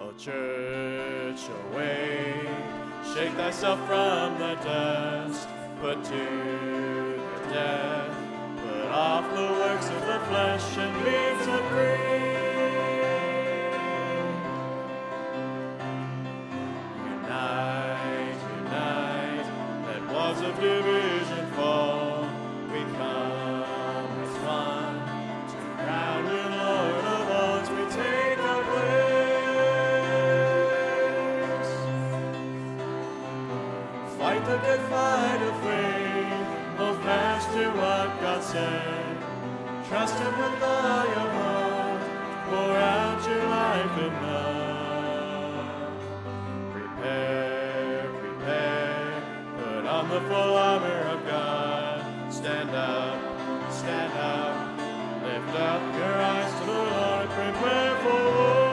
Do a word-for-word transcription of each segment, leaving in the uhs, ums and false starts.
O church, awake, shake thyself from the dust, put to the death, put off the works of the flesh and be set free. Unite, unite, let walls of division fall, we come as one, to crown you Lord of all as we take our place. Fight the good fight of faith, hold fast to what God said, trust Him with all your heart, pour out your life in love. Prepare, prepare, put on the full armor of God, stand up, stand up, lift up your eyes to the Lord, prepare for war.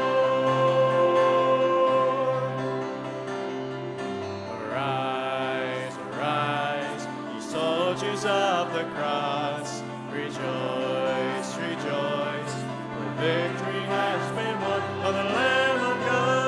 Arise, arise, ye soldiers of the cross, rejoice, rejoice, the victory has been won by the Lamb of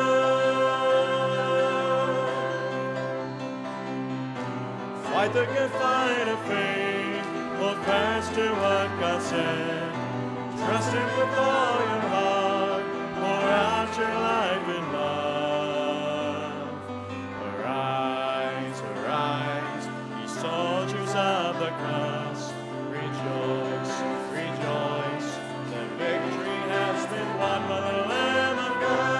God. Fight the good fight of faith, hold fast to what God said, trust Him with all your heart, pour out your life in love. Arise, arise, ye soldiers of the cross, rejoice, rejoice, the victory has been won by the Lamb of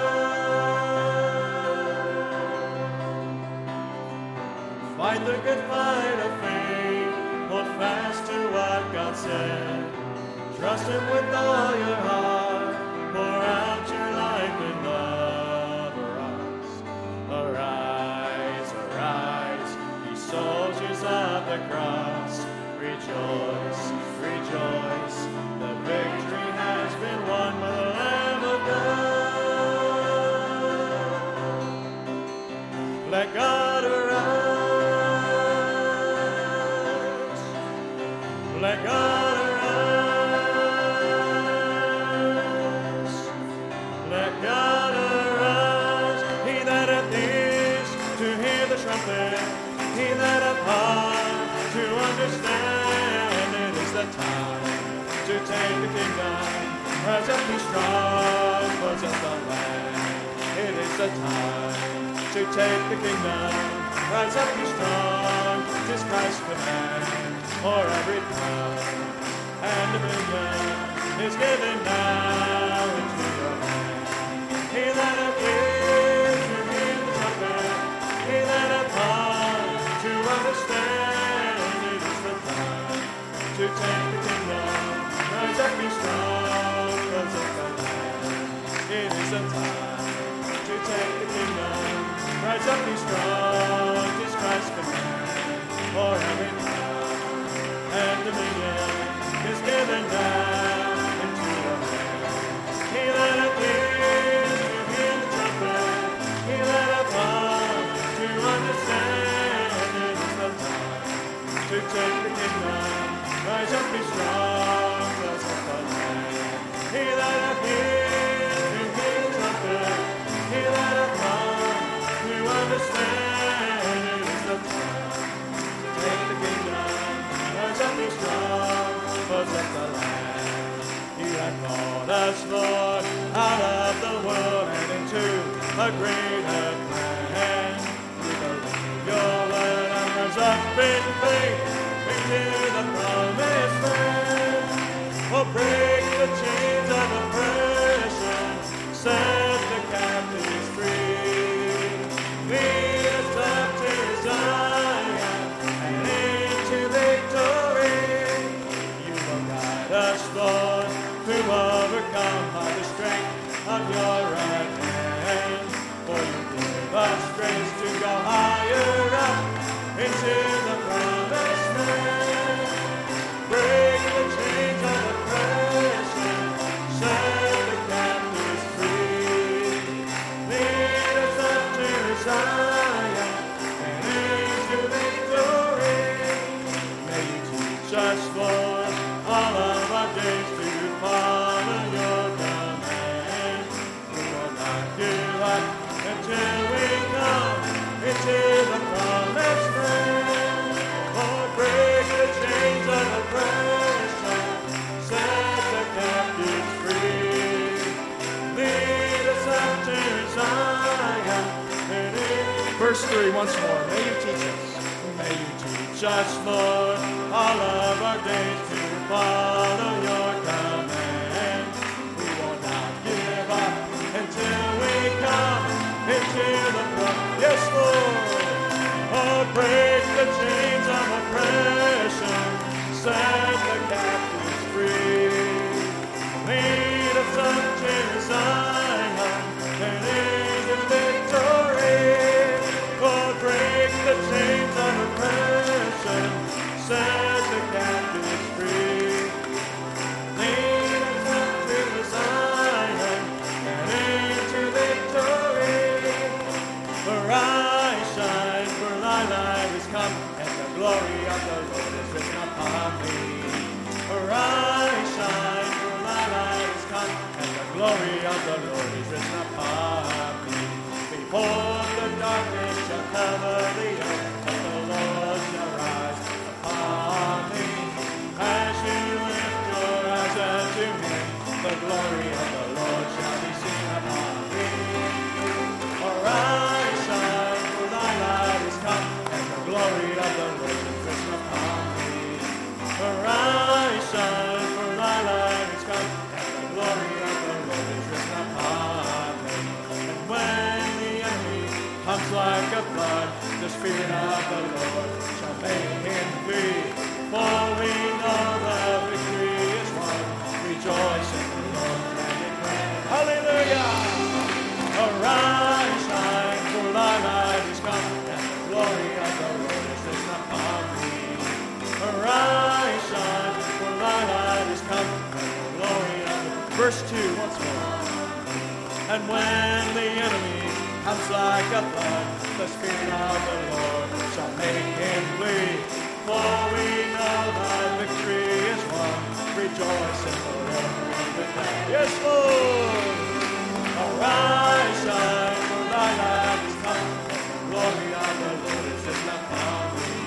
God. Fight the good fight of faith, hold fast to what God said, trust Him with all your heart, pour out your life in love. Arise, arise, arise, ye soldiers of the cross, rejoice, rejoice, the victory has been won by the Lamb of God. Let God arise, let God arise, let God arise. He that hath ears to hear the trumpet, he that hath heart to understand, it is the time to take the kingdom, rise up, be strong, possess the land. It is the time to take the kingdom, rise up, be strong, 'tis Christ's command, for every power and dominion is given now into your hand. He that hath ears to hear the trumpet, he that hath heart to understand, it is the time to take the kingdom, rise up, be strong, possess the land. It is the time to take the kingdom, rise up, be strong, 'tis Christ's command, for every power and dominion is given down into your hand. He that hath ears to hear the trumpet, he that hath heart to understand, it is the time to take the kingdom, rise up, be strong, possess the land. He that hath ears to hear the trumpet, he that hath heart to understand, it is the time to take the kingdom, rise up, be strong, possess the land. He hath called us, Lord, out of the world and into a greater land. We believe your word and rise up in faith into the promised land. Oh, break the chains of oppression, set the captives free. Lead us up to Zion and into victory. You will guide us, Lord, to overcome by the strength of your right hand. For you give us grace to go higher up into the promised land. Break the chains of oppression, set the captives free. Lead us up to Zion and into victory. May you teach us, Lord, all of our days to follow your command. We will not give verse three once more. May you teach us. May you teach us, Lord, all of our days to follow your commands. We will not give up until we come into the throne. Yes, Lord. Oh, break the chains of oppression, set the captives free. Lead us up to Zion and into victory. Oh, break the chains of oppression, set the captives free. Lead us up to Zion and into victory. Arise, shine, for thy light is come, and the glory of the Lord is risen upon thee. Arise, shine, for thy light is come, and the glory of the Lord is risen upon thee. Behold, the darkness shall cover the earth, and the Lord shall rise upon thee. As you lift your eyes unto him, the glory of the Lord shall be seen upon thee. Arise, shine, for thy light is come, and the glory of the Lord is risen upon thee. Arise, shine, for thy light is come, and the glory of the Lord is risen upon thee. And when the enemy comes like a flood, the Spirit of the Lord shall make him flee. For we know the victory is won. Rejoice in the Lord and declare, hallelujah! Arise, shine, for thy light is come, and the glory of the Lord is risen upon thee. Arise, shine, for thy light is come, and the glory of the Lord. Verse two, once more. And when the enemy comes like a flood, the Spirit of the Lord shall make him flee. For we know thy victory is won. Rejoice in the Lord and declare, yes, Lord! Arise, shine, for thy light is come, and the glory of the Lord is risen upon thee.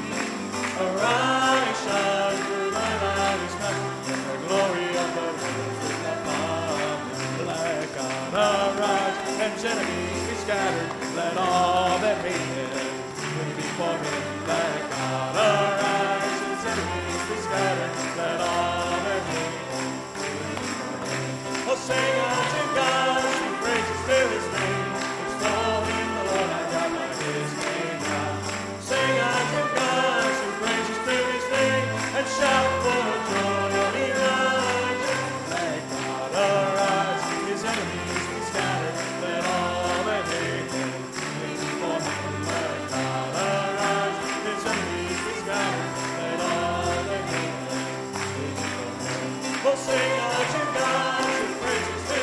Arise, shine, for thy light is come, and the glory of the Lord is risen upon thee. Let God arise, and his enemies be scattered. Let all that hate him flee before him. Let God arise, and his enemies be scattered. Let all that hate him flee before him. Oh, sing unto God, sing praises to his name. Extol him, the Lord our God, by his name now. Sing unto God, sing praises to his name, and shout for joy on Elijah. Let God arise, his enemies be scattered. Let all that hate him flee before him. Let God arise, his enemies be scattered. Let all that hate him flee before him. Oh, sing unto God, sing praises to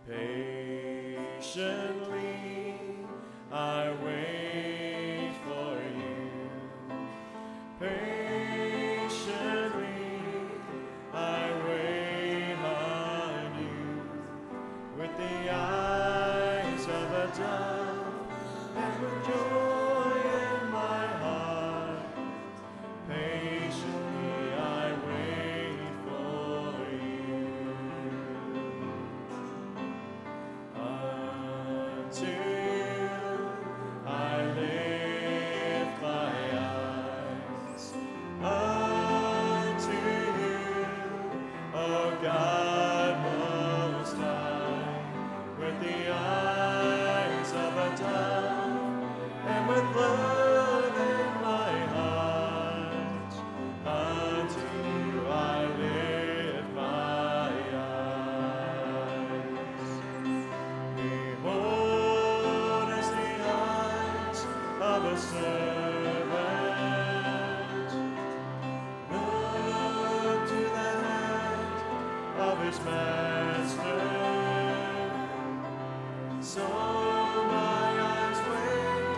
Patiently I wait for you. Patiently I wait on you. With the eyes of a dove and with joy in my heart, patiently I wait for you. Unto you I lift my eyes. Unto you, O God Most High, with the eyes of a dove and with love in my heart. Unto you I lift my eyes. Behold, as the eyes of a servant look to the hand of his master, so my eyes wait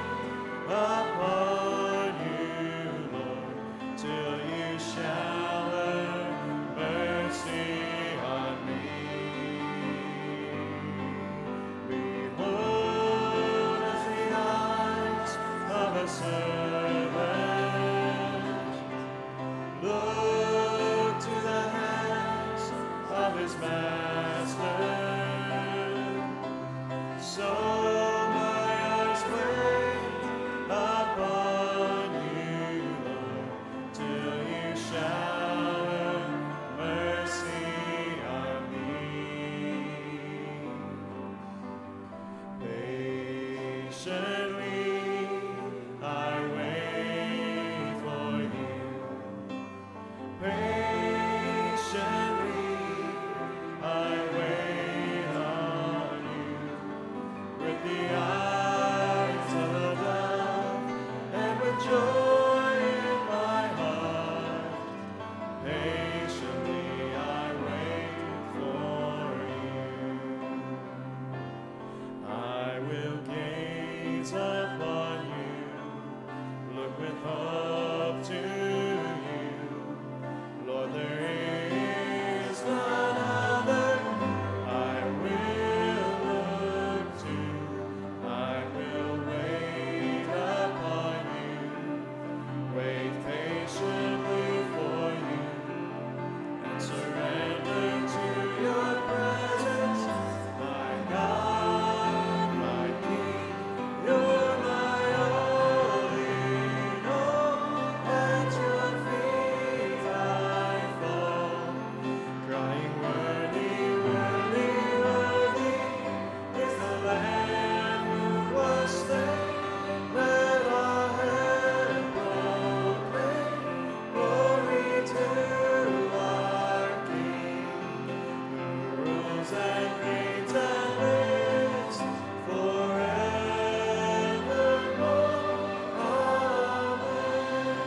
upon you, Lord, till you shower mercy on me. Behold, as the eyes of a servant look to the hands of his master, so my eyes wait upon you, Lord, till you shower mercy on me. Patiently I wait for you. Patiently I wait on you. With the eyes of a dove and with joy in my heart, patiently I wait for you. I will gaze upon you, look with hope to you. Lord, there is none other I will look to. I will wait upon you, wait patiently for you, and surrender to your presence, my God, my King. You're my all in all. At your feet I fall, crying, worthy, worthy, worthy is the Lamb who was slain. Let our head proclaim glory to our King, who rules and reigns and lives forevermore. Amen.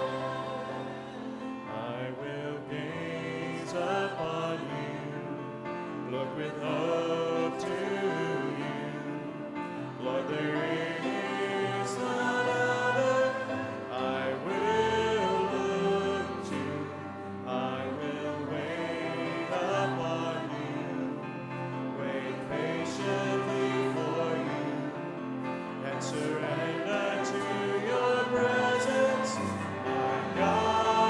I will gaze upon you, look with hope to you. Lord, there is none other I will look to. I will wait upon you, wait patiently for you, and surrender to your presence, my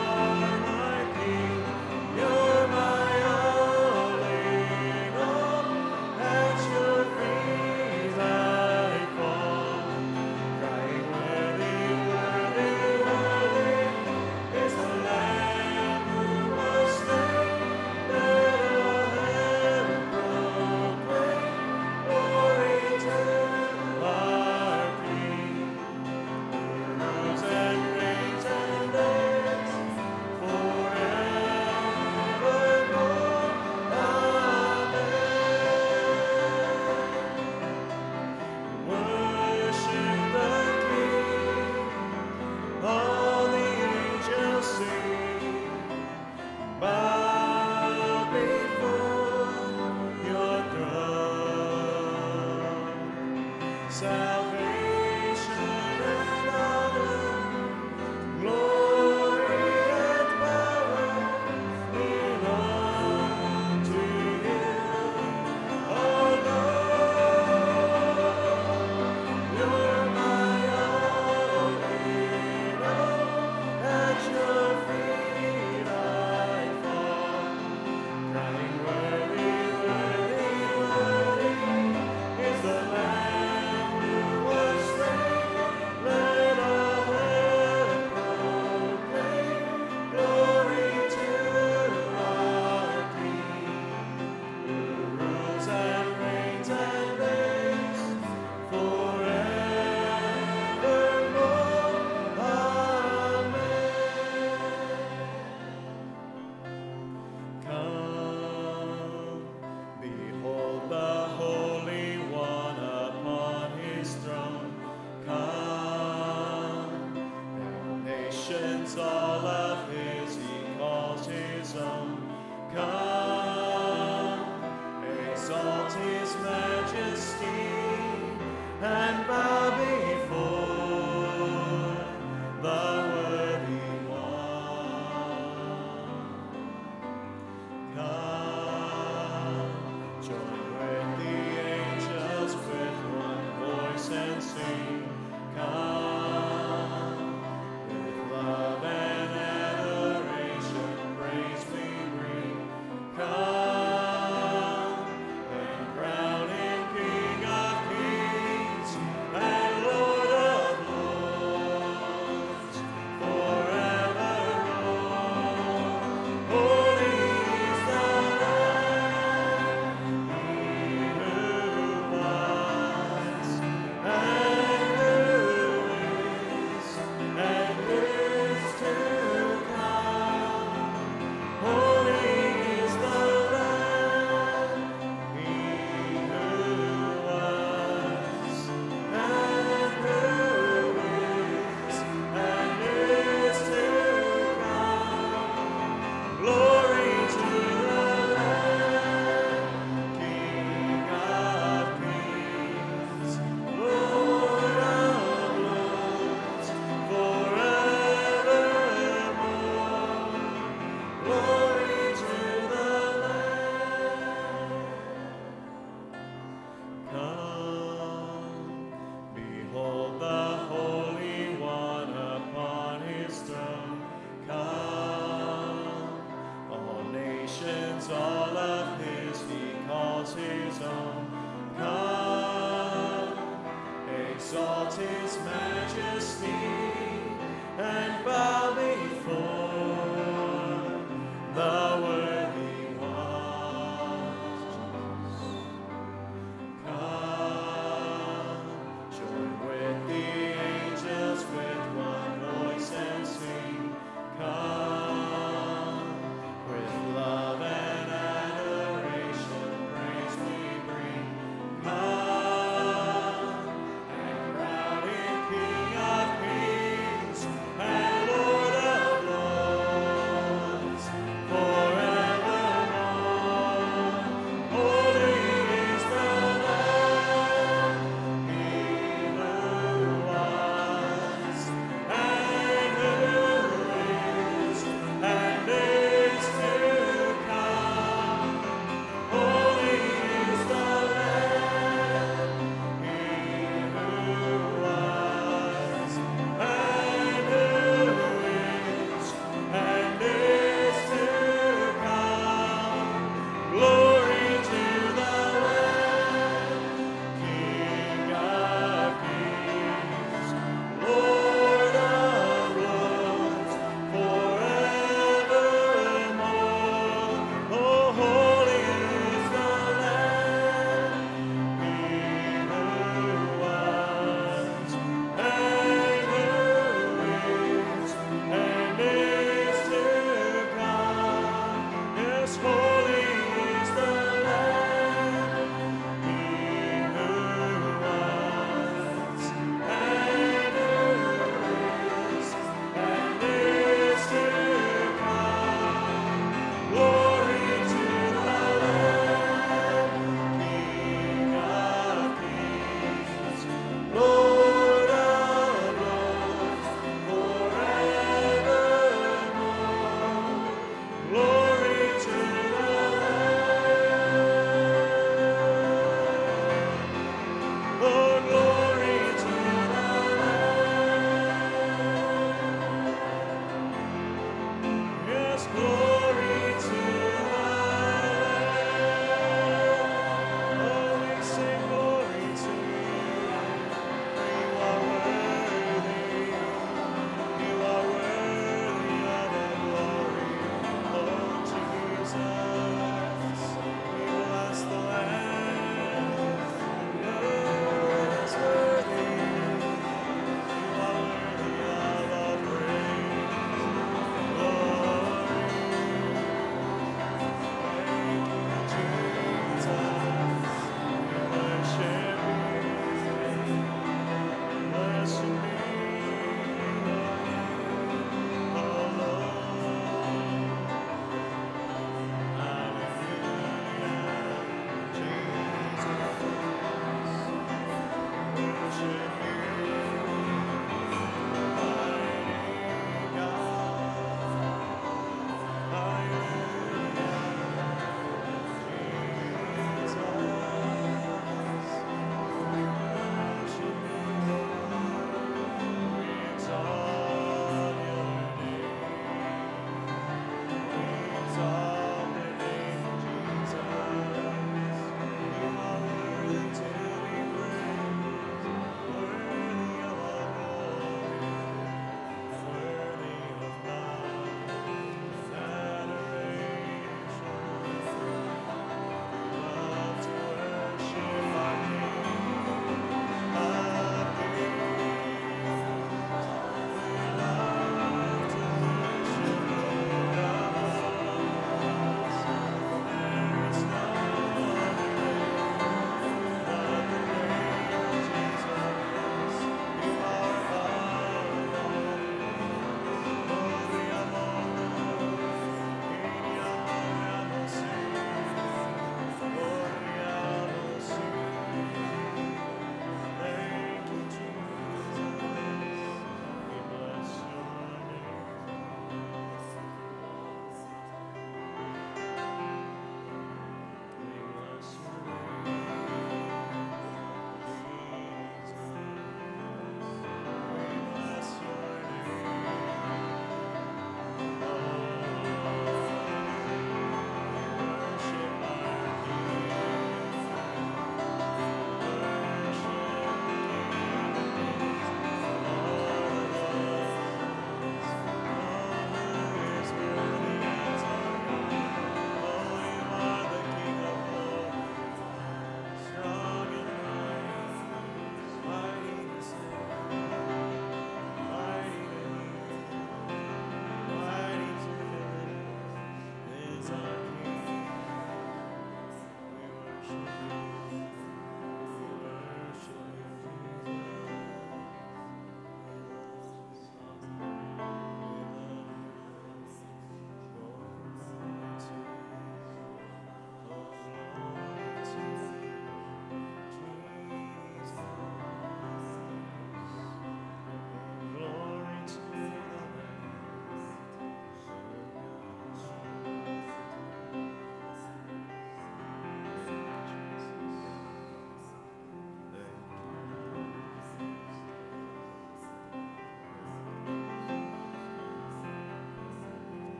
God, my King. You're my all in all. and bow before the word.